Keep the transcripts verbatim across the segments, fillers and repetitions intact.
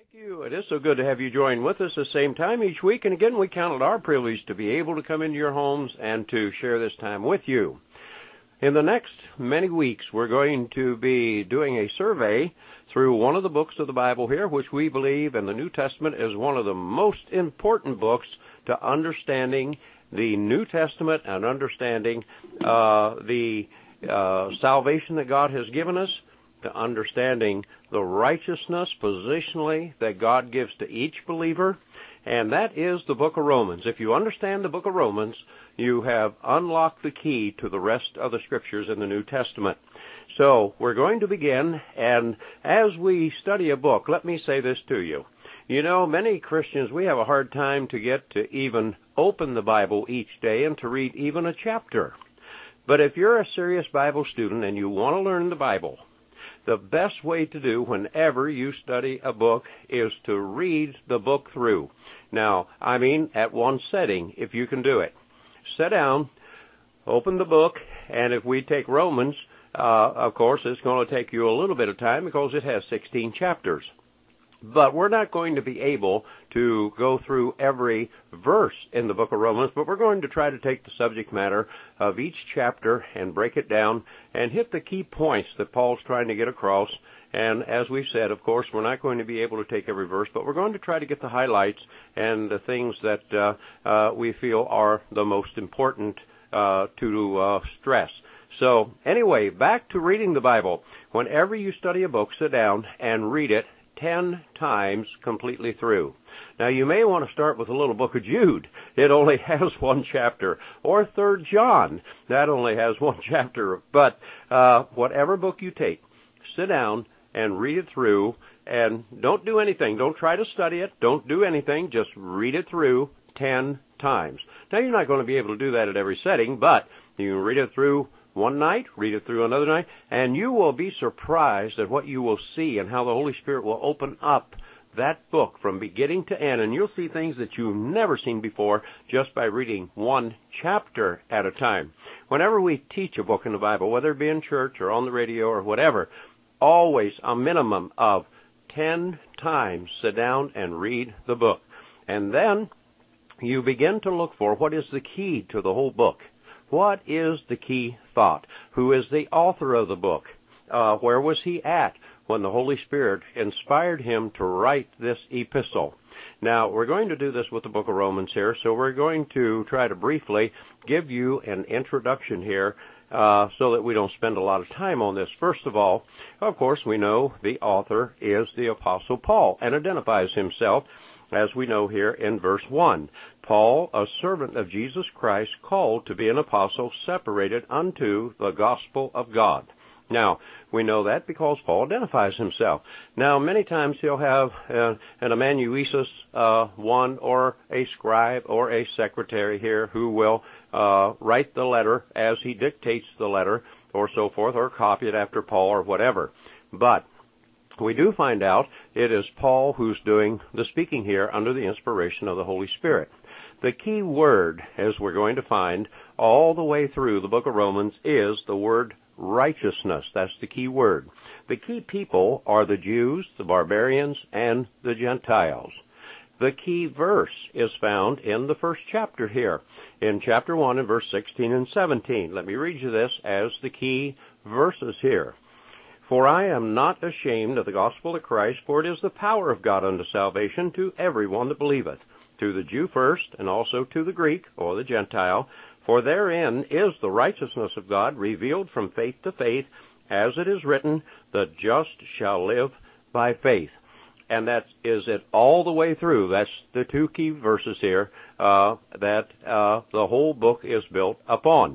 Thank you. It is so good to have you join with us the same time each week. And again, we count it our privilege to be able to come into your homes and to share this time with you. In the next many weeks, we're going to be doing a survey through one of the books of the Bible here, which we believe in the New Testament is one of the most important books to understanding the New Testament and understanding uh, the uh, salvation that God has given us, to understanding the righteousness positionally that God gives to each believer, and that is the book of Romans. If you understand the book of Romans, you have unlocked the key to the rest of the scriptures in the New Testament. So we're going to begin, and as we study a book, let me say this to you. You know, many Christians, we have a hard time to get to even open the Bible each day and to read even a chapter. But if you're a serious Bible student and you want to learn the Bible, the best way to do whenever you study a book is to read the book through. Now, I mean at one setting, if you can do it. Sit down, open the book, and if we take Romans, uh, of course, it's going to take you a little bit of time because it has sixteen chapters. But we're not going to be able to go through every verse in the book of Romans, but we're going to try to take the subject matter of each chapter and break it down and hit the key points that Paul's trying to get across. And as we've said, of course, we're not going to be able to take every verse, but we're going to try to get the highlights and the things that uh, uh, we feel are the most important uh, to uh, stress. So anyway, back to reading the Bible. Whenever you study a book, sit down and read it ten times completely through. Now, you may want to start with the little book of Jude. It only has one chapter. Or Third John. That only has one chapter. But uh, whatever book you take, sit down and read it through. And don't do anything. Don't try to study it. Don't do anything. Just read it through ten times. Now, you're not going to be able to do that at every setting, but you can read it through one night, read it through another night, and you will be surprised at what you will see and how the Holy Spirit will open up that book from beginning to end, and you'll see things that you've never seen before just by reading one chapter at a time. Whenever we teach a book in the Bible, whether it be in church or on the radio or whatever, always a minimum of ten times sit down and read the book. And then you begin to look for what is the key to the whole book. What is the key thought? Who is the author of the book? Uh, where was he at when the Holy Spirit inspired him to write this epistle? Now, we're going to do this with the book of Romans here, so we're going to try to briefly give you an introduction here uh, so that we don't spend a lot of time on this. First of all, of course, we know the author is the Apostle Paul and identifies himself, as we know here in verse one. Paul, a servant of Jesus Christ, called to be an apostle, separated unto the gospel of God. Now, we know that because Paul identifies himself. Now, many times he'll have uh, an amanuensis, uh, one, or a scribe, or a secretary here who will uh, write the letter as he dictates the letter, or so forth, or copy it after Paul, or whatever. But we do find out it is Paul who's doing the speaking here under the inspiration of the Holy Spirit. The key word, as we're going to find all the way through the book of Romans, is the word righteousness. That's the key word. The key people are the Jews, the barbarians, and the Gentiles. The key verse is found in the first chapter here, in chapter one and verse sixteen and seventeen. Let me read you this as the key verses here. For I am not ashamed of the gospel of Christ, for it is the power of God unto salvation to everyone that believeth, to the Jew first, and also to the Greek, or the Gentile. For therein is the righteousness of God revealed from faith to faith, as it is written, the just shall live by faith. And that is it all the way through. That's the two key verses here uh, that uh, the whole book is built upon.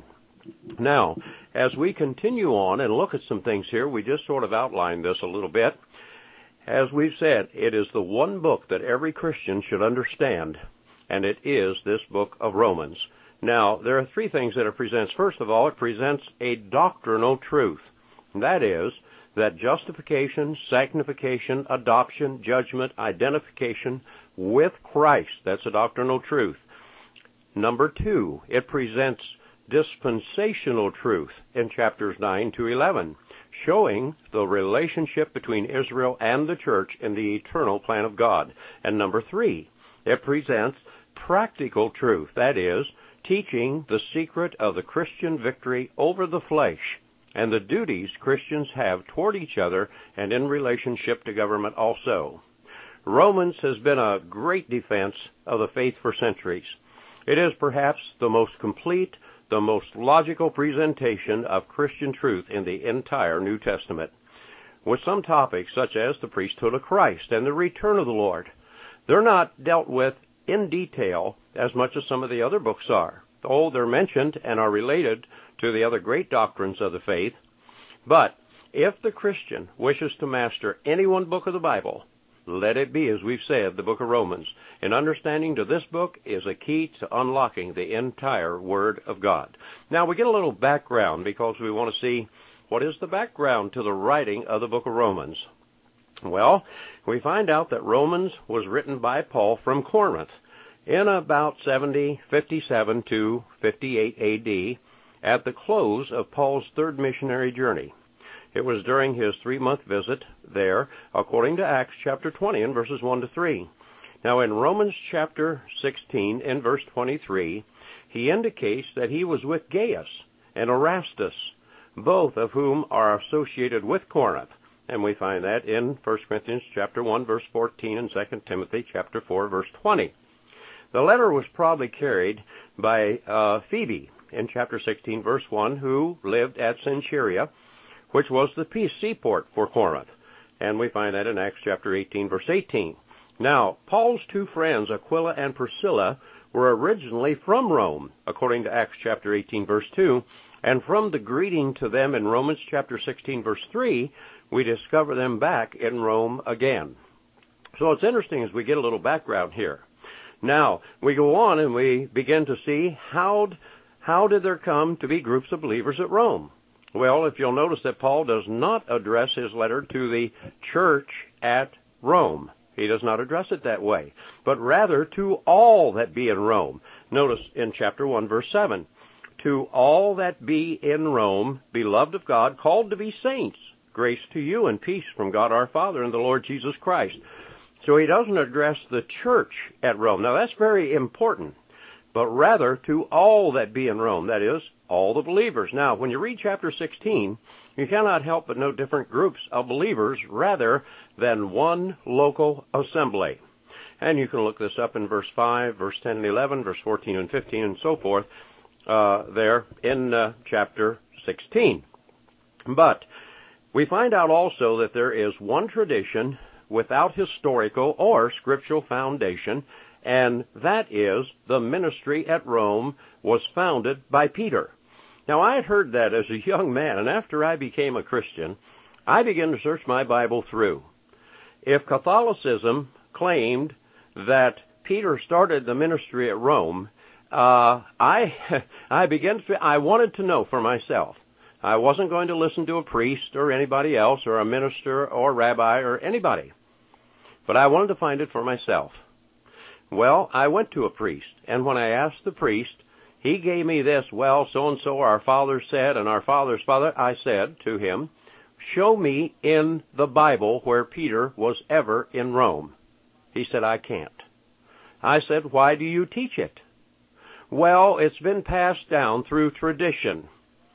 Now, as we continue on and look at some things here, we just sort of outlined this a little bit. As we've said, it is the one book that every Christian should understand, and it is this book of Romans. Now, there are three things that it presents. First of all, it presents a doctrinal truth. And that is that justification, sanctification, adoption, judgment, identification with Christ. That's a doctrinal truth. Number two, it presents dispensational truth in chapters nine to eleven. showing the relationship between Israel and the church in the eternal plan of God. And number three, it presents practical truth, that is, teaching the secret of the Christian victory over the flesh and the duties Christians have toward each other and in relationship to government also. Romans has been a great defense of the faith for centuries. It is perhaps the most complete, the most logical presentation of Christian truth in the entire New Testament, with some topics such as the priesthood of Christ and the return of the Lord. They're not dealt with in detail as much as some of the other books are. Oh, they're mentioned and are related to the other great doctrines of the faith. But if the Christian wishes to master any one book of the Bible, let it be, as we've said, the book of Romans. And understanding to this book is a key to unlocking the entire Word of God. Now, we get a little background because we want to see what is the background to the writing of the book of Romans. Well, we find out that Romans was written by Paul from Corinth in about seventy fifty-seven to fifty-eight A D at the close of Paul's third missionary journey. It was during his three-month visit there, according to Acts chapter twenty and verses one to three. Now, in Romans chapter sixteen and verse twenty-three, he indicates that he was with Gaius and Erastus, both of whom are associated with Corinth. And we find that in First Corinthians chapter one, verse fourteen, and Second Timothy chapter four, verse twenty. The letter was probably carried by uh, Phoebe in chapter sixteen, verse one, who lived at Cenchrea, which was the peace seaport for Corinth. And we find that in Acts chapter eighteen, verse eighteen. Now, Paul's two friends, Aquila and Priscilla, were originally from Rome, according to Acts chapter eighteen, verse two, and from the greeting to them in Romans chapter sixteen, verse three, we discover them back in Rome again. So it's interesting as we get a little background here. Now, we go on and we begin to see how, how did there come to be groups of believers at Rome? Well, if you'll notice that Paul does not address his letter to the church at Rome. He does not address it that way, but rather to all that be in Rome. Notice in chapter one, verse seven, to all that be in Rome, beloved of God, called to be saints, grace to you and peace from God our Father and the Lord Jesus Christ. So he doesn't address the church at Rome. Now, that's very important, but rather to all that be in Rome, that is, all the believers. Now, when you read chapter sixteen, you cannot help but note different groups of believers rather than one local assembly. And you can look this up in verse five, verse ten and eleven, verse fourteen and fifteen, and so forth, uh, there in uh, chapter sixteen. But we find out also that there is one tradition without historical or scriptural foundation, and that is the ministry at Rome was founded by Peter. Now, I had heard that as a young man, and after I became a Christian, I began to search my Bible through. If Catholicism claimed that Peter started the ministry at Rome, uh, I I began to, I wanted to know for myself. I wasn't going to listen to a priest or anybody else or a minister or rabbi or anybody, but I wanted to find it for myself. Well, I went to a priest, and when I asked the priest, he gave me this, well, so-and-so our father said, and our father's father, I said to him, show me in the Bible where Peter was ever in Rome. He said, I can't. I said, why do you teach it? Well, it's been passed down through tradition.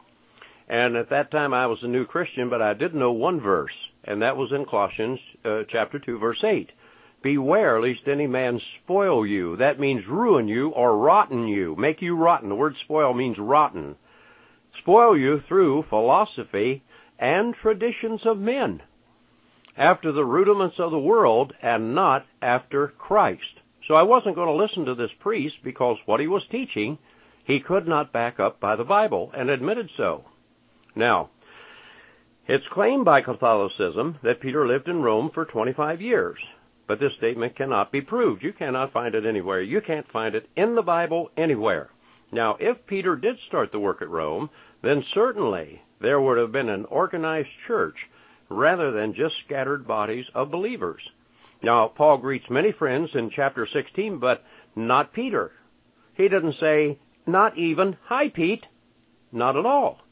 And at that time I was a new Christian, but I did know one verse, and that was in Colossians uh, chapter two, verse eight. Beware lest any man spoil you. That means ruin you or rotten you, make you rotten. The word spoil means rotten. Spoil you through philosophy and traditions of men, after the rudiments of the world and not after Christ. So I wasn't going to listen to this priest because what he was teaching, he could not back up by the Bible, and admitted so. Now, it's claimed by Catholicism that Peter lived in Rome for twenty-five years. But this statement cannot be proved. You cannot find it anywhere. You can't find it in the Bible anywhere. Now, if Peter did start the work at Rome, then certainly there would have been an organized church rather than just scattered bodies of believers. Now, Paul greets many friends in chapter sixteen, but not Peter. He doesn't say, not even, hi, Pete. Not at all.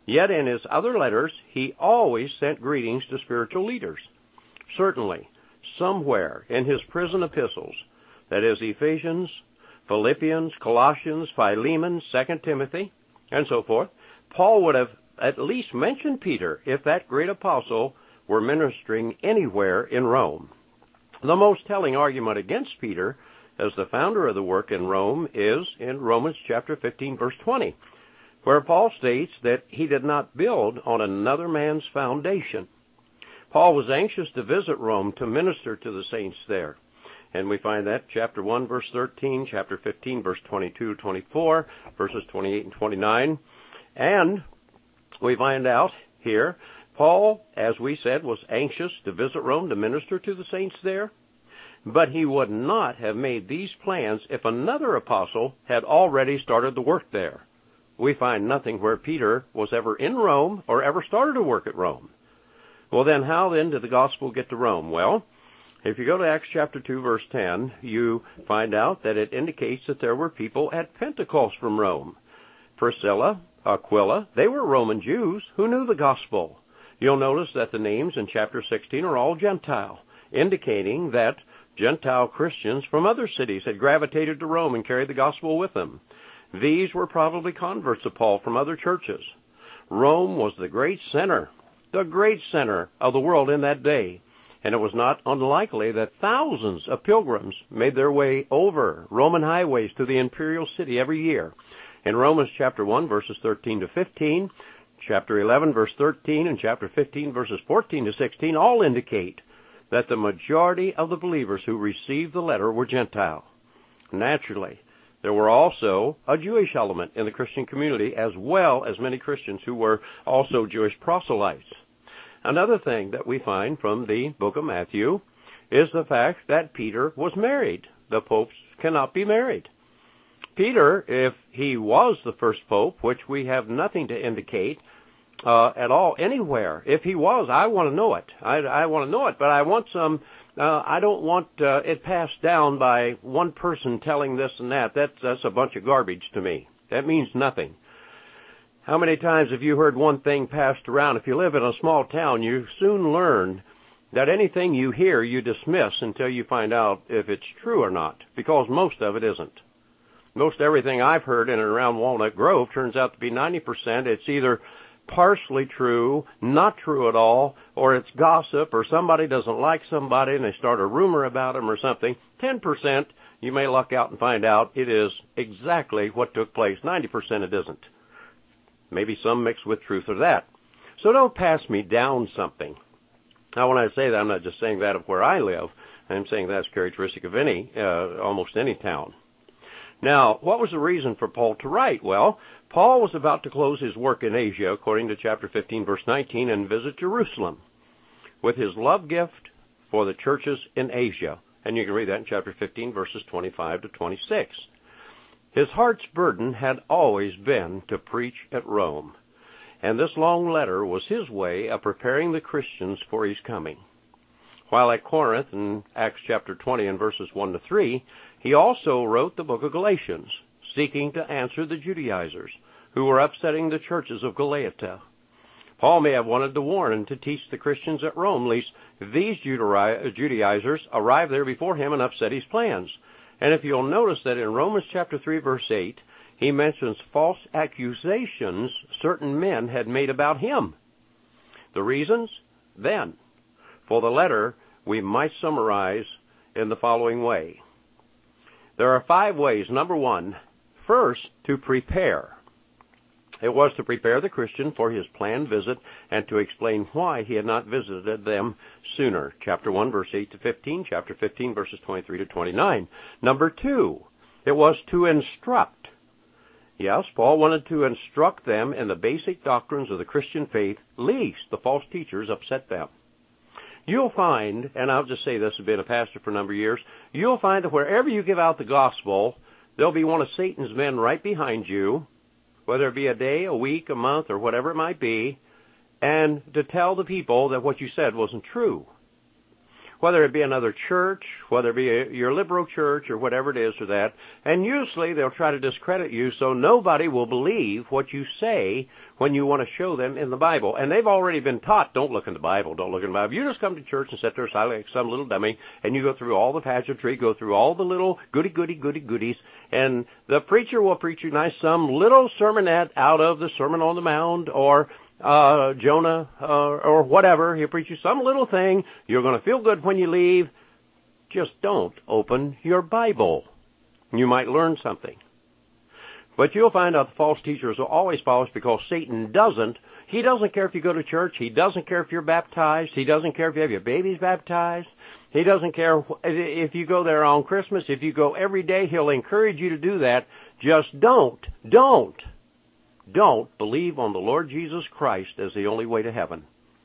Yet in his other letters, he always sent greetings to spiritual leaders. Certainly, somewhere in his prison epistles, that is Ephesians, Philippians, Colossians, Philemon, Second Timothy, and so forth, Paul would have at least mentioned Peter if that great apostle were ministering anywhere in Rome. The most telling argument against Peter as the founder of the work in Rome is in Romans chapter fifteen, verse twenty, where Paul states that he did not build on another man's foundation. Paul was anxious to visit Rome to minister to the saints there. And we find that chapter one, verse thirteen, chapter fifteen, verse twenty-two, twenty-four, verses twenty-eight and twenty-nine. And we find out here, Paul, as we said, was anxious to visit Rome to minister to the saints there. But he would not have made these plans if another apostle had already started the work there. We find nothing where Peter was ever in Rome or ever started to work at Rome. Well, then how then did the gospel get to Rome? Well, if you go to Acts chapter two, verse ten, you find out that it indicates that there were people at Pentecost from Rome. Priscilla, Aquila, they were Roman Jews who knew the gospel. You'll notice that the names in chapter sixteen are all Gentile, indicating that Gentile Christians from other cities had gravitated to Rome and carried the gospel with them. These were probably converts of Paul from other churches. Rome was the great center, the great center of the world in that day. And it was not unlikely that thousands of pilgrims made their way over Roman highways to the imperial city every year. In Romans chapter one, verses thirteen to fifteen, chapter eleven, verse thirteen, and chapter fifteen, verses fourteen to sixteen, all indicate that the majority of the believers who received the letter were Gentile. Naturally, there were also a Jewish element in the Christian community, as well as many Christians who were also Jewish proselytes. Another thing that we find from the book of Matthew is the fact that Peter was married. The popes cannot be married. Peter, if he was the first pope, which we have nothing to indicate uh, at all anywhere, if he was, I want to know it. I, I want to know it, but I want some, uh, I don't want uh, it passed down by one person telling this and that. That's, that's a bunch of garbage to me. That means nothing. How many times have you heard one thing passed around? If you live in a small town, you soon learn that anything you hear you dismiss until you find out if it's true or not, because most of it isn't. Most everything I've heard in and around Walnut Grove turns out to be ninety percent. It's either partially true, not true at all, or it's gossip, or somebody doesn't like somebody and they start a rumor about them or something. ten percent, you may luck out and find out it is exactly what took place. ninety percent it isn't. Maybe some mixed with truth or that. So don't pass me down something. Now, when I say that, I'm not just saying that of where I live. I'm saying that's characteristic of any, uh, almost any town. Now, what was the reason for Paul to write? Well, Paul was about to close his work in Asia, according to chapter fifteen, verse nineteen, and visit Jerusalem with his love gift for the churches in Asia. And you can read that in chapter fifteen, verses twenty-five to twenty-six. His heart's burden had always been to preach at Rome, and this long letter was his way of preparing the Christians for his coming. While at Corinth, in Acts chapter twenty and verses one to three, he also wrote the book of Galatians, seeking to answer the Judaizers who were upsetting the churches of Galatia. Paul may have wanted to warn and to teach the Christians at Rome, lest these Judaizers arrive there before him and upset his plans. And if you'll notice that in Romans chapter three, verse eight, he mentions false accusations certain men had made about him. The reasons, then, for the letter we might summarize in the following way. There are five ways. Number one, first, to prepare. It was to prepare the Christian for his planned visit and to explain why he had not visited them sooner. Chapter one, verse eight to fifteen, chapter fifteen, verses twenty-three to twenty-nine. Number two, it was to instruct. Yes, Paul wanted to instruct them in the basic doctrines of the Christian faith, lest the false teachers upset them. You'll find, and I'll just say this, I've been a pastor for a number of years, you'll find that wherever you give out the gospel, there'll be one of Satan's men right behind you, whether it be a day, a week, a month, or whatever it might be, and to tell the people that what you said wasn't true. whether it be another church, whether it be a, your liberal church or whatever it is or that, and usually they'll try to discredit you so nobody will believe what you say when you want to show them in the Bible. And they've already been taught, don't look in the Bible, don't look in the Bible. You just come to church and sit there silent like some little dummy, and you go through all the pageantry, go through all the little goody, goody, goody, goodies, and the preacher will preach you nice some little sermonette out of the Sermon on the Mount or uh, Jonah uh, or whatever. He'll preach you some little thing. You're going to feel good when you leave. Just don't open your Bible. You might learn something. But you'll find out the false teachers will always follow us because Satan doesn't. He doesn't care if you go to church. He doesn't care if you're baptized. He doesn't care if you have your babies baptized. He doesn't care if you go there on Christmas. If you go every day, he'll encourage you to do that. Just don't, don't, don't believe on the Lord Jesus Christ as the only way to heaven.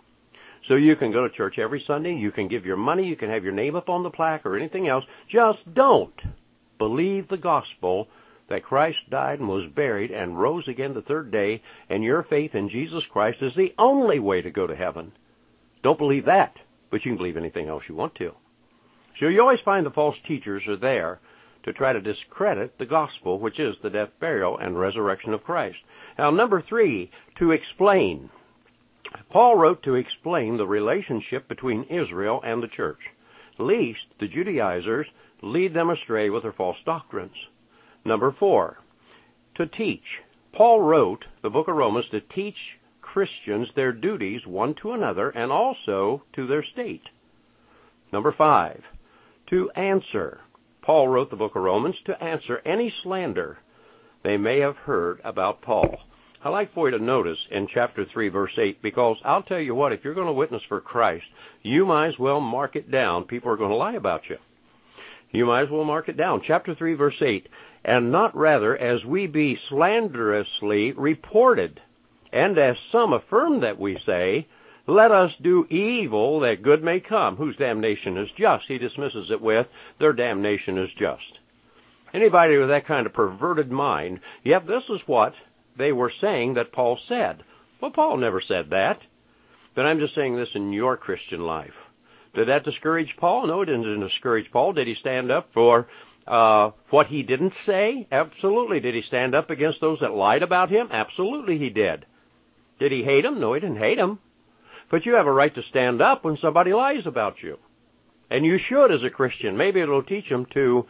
So you can go to church every Sunday. You can give your money. You can have your name up on the plaque or anything else. Just don't believe the gospel that Christ died and was buried and rose again the third day, and your faith in Jesus Christ is the only way to go to heaven. Don't believe that, but you can believe anything else you want to. So you always find the false teachers are there to try to discredit the gospel, which is the death, burial, and resurrection of Christ. Now, number three, to explain. Paul wrote to explain the relationship between Israel and the church, lest the Judaizers lead them astray with their false doctrines. Number four, to teach. Paul wrote the book of Romans to teach Christians their duties one to another and also to their state. Number five, to answer. Paul wrote the book of Romans to answer any slander they may have heard about Paul. I'd like for you to notice in chapter three, verse eight, because I'll tell you what, if you're going to witness for Christ, you might as well mark it down. People are going to lie about you. You might as well mark it down. Chapter three, verse eight, and not rather as we be slanderously reported, and as some affirm that we say, let us do evil that good may come, whose damnation is just. He dismisses it with, their damnation is just. Anybody with that kind of perverted mind, yet this is what they were saying that Paul said. Well, Paul never said that. But I'm just saying this in your Christian life. Did that discourage Paul? No, it didn't discourage Paul. Did he stand up for uh, what he didn't say? Absolutely. Did he stand up against those that lied about him? Absolutely he did. Did he hate them? No, he didn't hate them. But you have a right to stand up when somebody lies about you. And you should as a Christian. Maybe it'll teach them to,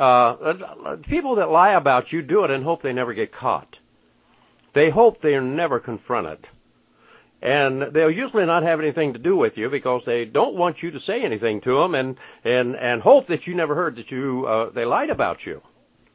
uh, people that lie about you do it and hope they never get caught. They hope they are never confronted. And they'll usually not have anything to do with you because they don't want you to say anything to them and, and, and hope that you never heard that you, uh, they lied about you.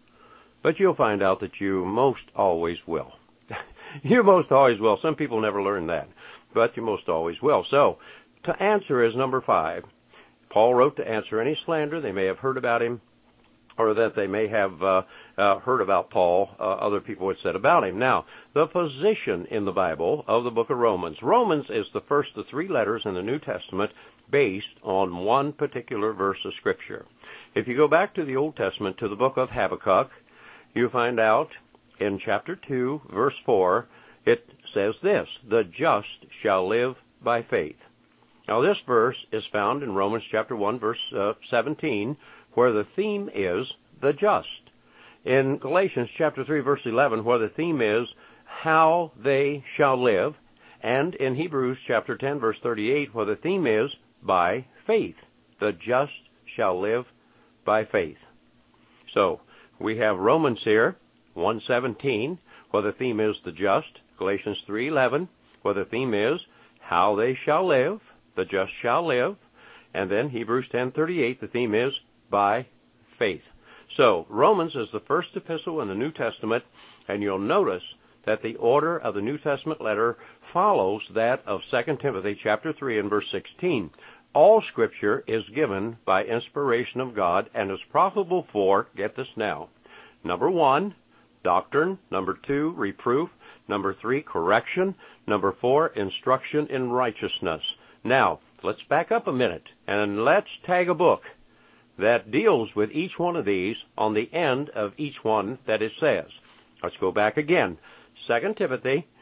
But you'll find out that you most always will. You most always will. Some people never learn that, but you most always will. So, to answer is number five. Paul wrote to answer any slander they may have heard about him, or that they may have uh, uh, heard about Paul, uh, other people had said about him. Now, the position in the Bible of the book of Romans. Romans is the first of three letters in the New Testament based on one particular verse of Scripture. If you go back to the Old Testament, to the book of Habakkuk, you find out in chapter two, verse four, it says this, the just shall live by faith. Now, this verse is found in Romans chapter one, verse uh, seventeen, where the theme is the just. In Galatians chapter three, verse eleven, where the theme is how they shall live. And in Hebrews chapter ten, verse thirty-eight, where the theme is by faith. The just shall live by faith. So, we have Romans here, one seventeen, where the theme is the just. Galatians three eleven, where the theme is how they shall live. The just shall live. And then Hebrews ten thirty-eight, the theme is by faith. So, Romans is the first epistle in the New Testament, and you'll notice that the order of the New Testament letter follows that of Second Timothy chapter three and verse sixteen. All Scripture is given by inspiration of God and is profitable for, get this now, number one, doctrine, number two, reproof, number three, correction, number four, instruction in righteousness. Now, let's back up a minute and let's tag a book that deals with each one of these on the end of each one that it says. Let's go back again. Second Timothy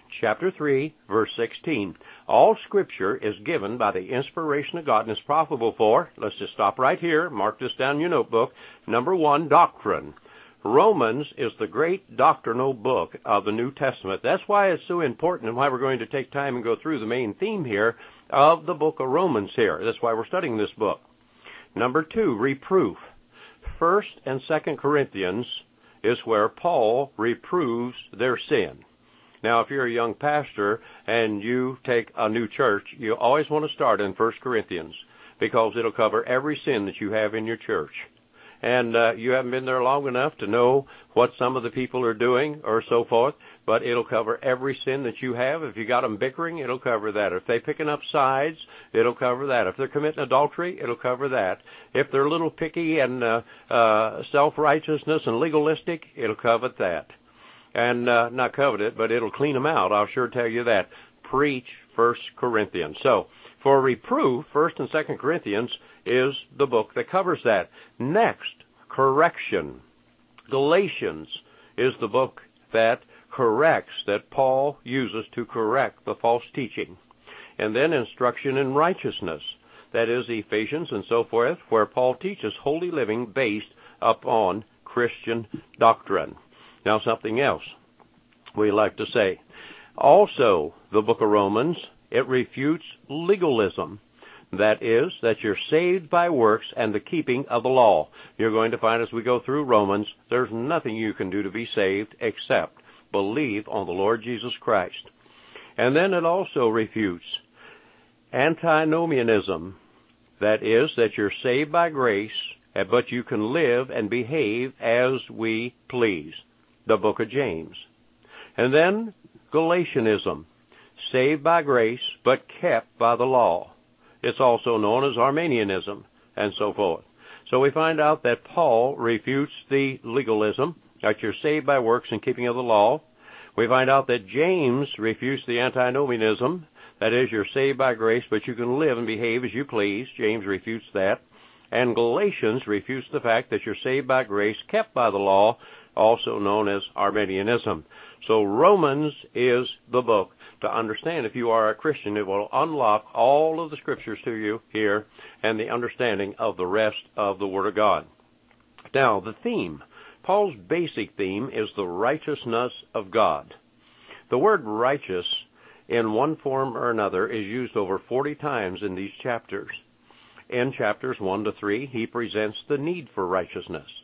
chapter three, verse sixteen. All Scripture is given by the inspiration of God and is profitable for, let's just stop right here, mark this down in your notebook, number one, doctrine. Romans is the great doctrinal book of the New Testament. That's why it's so important and why we're going to take time and go through the main theme here of the book of Romans here. That's why we're studying this book. Number two, reproof. First and Second Corinthians is where Paul reproves their sin. Now, if you're a young pastor and you take a new church, you always want to start in First Corinthians because it'll cover every sin that you have in your church. And uh, you haven't been there long enough to know what some of the people are doing or so forth, but it'll cover every sin that you have. If you got them bickering, it'll cover that. If they're picking up sides, it'll cover that. If they're committing adultery, it'll cover that. If they're a little picky and uh, uh, self-righteousness and legalistic, it'll cover that. And uh, not covet it, but it'll clean them out. I'll sure tell you that. Preach First Corinthians. So, for reproof, First and Second Corinthians is the book that covers that. Next, correction. Galatians is the book that corrects, that Paul uses to correct the false teaching. And then instruction in righteousness. That is Ephesians and so forth, where Paul teaches holy living based upon Christian doctrine. Now, something else we like to say. Also, the book of Romans, it refutes legalism. That is, that you're saved by works and the keeping of the law. You're going to find as we go through Romans, there's nothing you can do to be saved except believe on the Lord Jesus Christ. And then it also refutes antinomianism. That is, that you're saved by grace, but you can live and behave as we please. The book of James. And then Galatianism, saved by grace but kept by the law. It's also known as Arminianism and so forth. So we find out that Paul refutes the legalism, that you're saved by works and keeping of the law. We find out that James refutes the antinomianism, that is, you're saved by grace but you can live and behave as you please. James refutes that. And Galatians refutes the fact that you're saved by grace, kept by the law, also known as Arminianism. So Romans is the book to understand. If you are a Christian, it will unlock all of the scriptures to you here and the understanding of the rest of the Word of God. Now, the theme. Paul's basic theme is the righteousness of God. The word righteous in one form or another is used over forty times in these chapters. In chapters one to three, he presents the need for righteousness.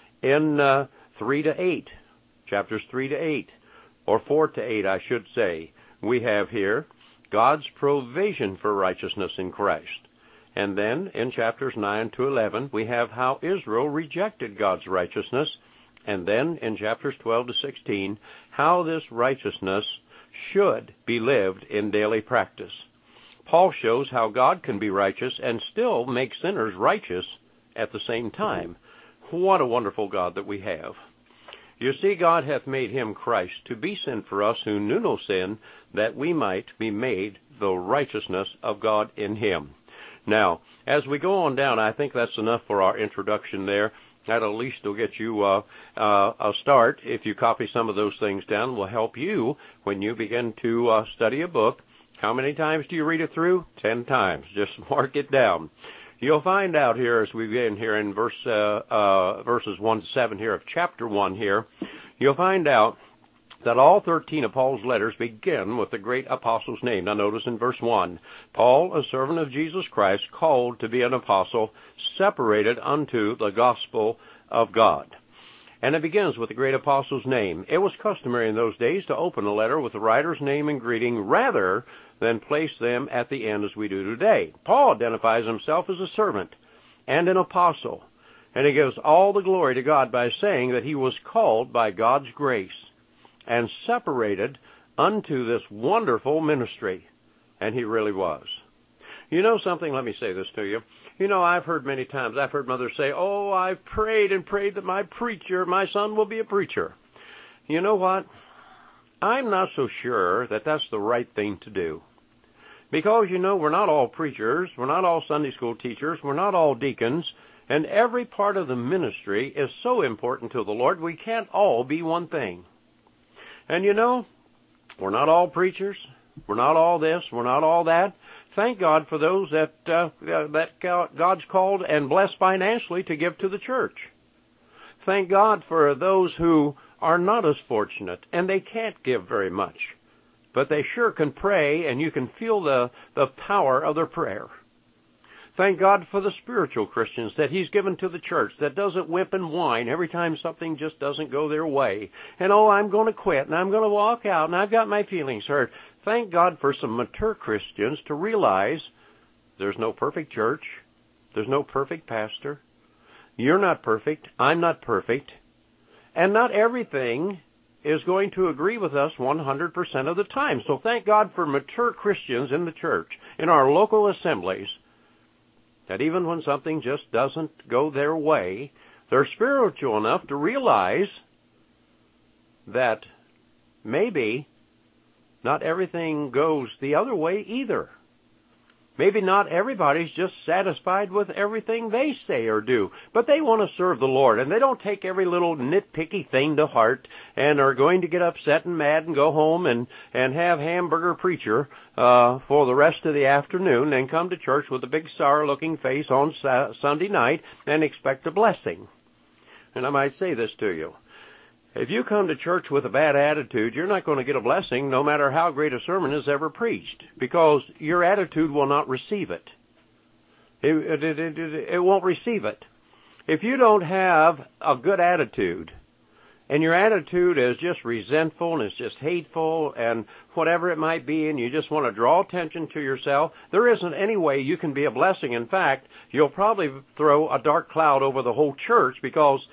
In uh, three to eight, chapters three to eight, or four to eight, I should say, we have here God's provision for righteousness in Christ. And then in chapters nine to eleven, we have how Israel rejected God's righteousness. And then in chapters twelve to sixteen, how this righteousness should be lived in daily practice. Paul shows how God can be righteous and still make sinners righteous at the same time. What a wonderful God that we have. You see, God hath made him Christ to be sin for us who knew no sin, that we might be made the righteousness of God in him. Now, as we go on down, I think that's enough for our introduction there. That at least will get you uh, uh, a start. If you copy some of those things down, will help you when you begin to uh, study a book. How many times do you read it through? Ten times. Just mark it down. You'll find out here as we begin here in verse uh, uh, verses one to seven here of chapter one here, you'll find out that all thirteen of Paul's letters begin with the great apostle's name. Now notice in verse one, Paul, a servant of Jesus Christ, called to be an apostle, separated unto the gospel of God. And it begins with the great apostle's name. It was customary in those days to open a letter with the writer's name and greeting rather than place them at the end as we do today. Paul identifies himself as a servant and an apostle, and he gives all the glory to God by saying that he was called by God's grace and separated unto this wonderful ministry. And he really was. You know something? Let me say this to you. You know, I've heard many times, I've heard mothers say, oh, I've prayed and prayed that my preacher, my son will be a preacher. You know what? I'm not so sure that that's the right thing to do. Because, you know, we're not all preachers, we're not all Sunday school teachers, we're not all deacons, and every part of the ministry is so important to the Lord, we can't all be one thing. And you know, We're not all preachers. We're not all this. We're not all that. Thank God for those that uh, that God's called and blessed financially to give to the church. Thank God for those who are not as fortunate and they can't give very much, but they sure can pray, and you can feel the, the power of their prayer. Thank God for the spiritual Christians that He's given to the church that doesn't whip and whine every time something just doesn't go their way. And, oh, I'm going to quit, and I'm going to walk out, and I've got my feelings hurt. Thank God for some mature Christians to realize there's no perfect church. There's no perfect pastor. You're not perfect. I'm not perfect. And not everything is going to agree with us one hundred percent of the time. So thank God for mature Christians in the church, in our local assemblies, that even when something just doesn't go their way, they're spiritual enough to realize that maybe not everything goes the other way either. Maybe not everybody's just satisfied with everything they say or do, but they want to serve the Lord, and they don't take every little nitpicky thing to heart and are going to get upset and mad and go home and, and have hamburger preacher uh, for the rest of the afternoon and come to church with a big sour-looking face on sa- Sunday night and expect a blessing. And I might say this to you. If you come to church with a bad attitude, you're not going to get a blessing no matter how great a sermon is ever preached, because your attitude will not receive it. It, it, it, it, it won't receive it. If you don't have a good attitude, and your attitude is just resentful and it's just hateful and whatever it might be, and you just want to draw attention to yourself, there isn't any way you can be a blessing. In fact, you'll probably throw a dark cloud over the whole church, because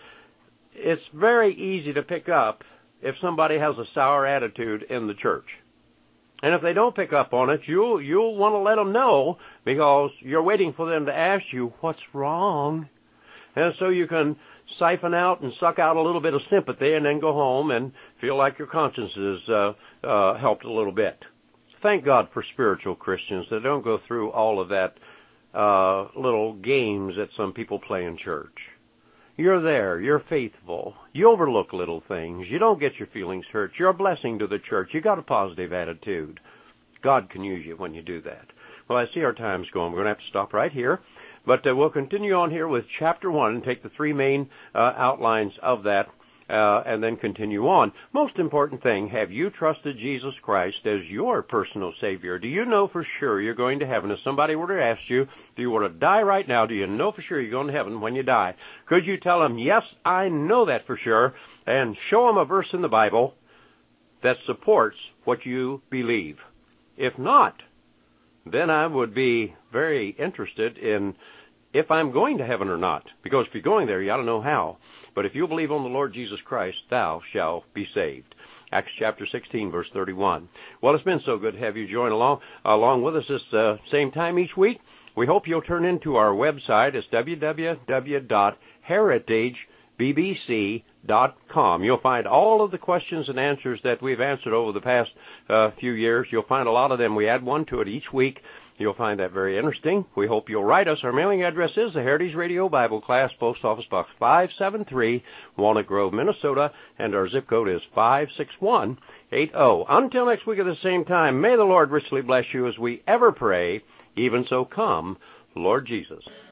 it's very easy to pick up if somebody has a sour attitude in the church. And if they don't pick up on it, you'll, you'll want to let them know, because you're waiting for them to ask you, what's wrong? And so you can siphon out and suck out a little bit of sympathy and then go home and feel like your conscience is uh, uh, helped a little bit. Thank God for spiritual Christians that don't go through all of that uh, little games that some people play in church. You're there. You're faithful. You overlook little things. You don't get your feelings hurt. You're a blessing to the church. You got a positive attitude. God can use you when you do that. Well, I see our time's going. We're going to have to stop right here. But uh, we'll continue on here with chapter one and take the three main uh, outlines of that uh, and then continue on. Most important thing, have you trusted Jesus Christ as your personal Savior? Do you know for sure you're going to heaven? If somebody were to ask you, do you want to die right now? Do you know for sure you're going to heaven when you die? Could you tell them, yes, I know that for sure, and show them a verse in the Bible that supports what you believe? If not, then I would be very interested in if I'm going to heaven or not. Because if you're going there, you ought to know how. But if you believe on the Lord Jesus Christ, thou shalt be saved. Acts chapter sixteen, verse thirty-one. Well, it's been so good to have you join along along with us this uh, same time each week. We hope you'll turn into our website. It's w w w dot heritage b b c dot com. You'll find all of the questions and answers that we've answered over the past uh, few years. You'll find a lot of them. We add one to it each week. You'll find that very interesting. We hope you'll write us. Our mailing address is the Heritage Radio Bible Class, Post Office Box five seven three, Walnut Grove, Minnesota, and our zip code is five six one eight zero. Until next week at the same time, may the Lord richly bless you as we ever pray. Even so, come, Lord Jesus.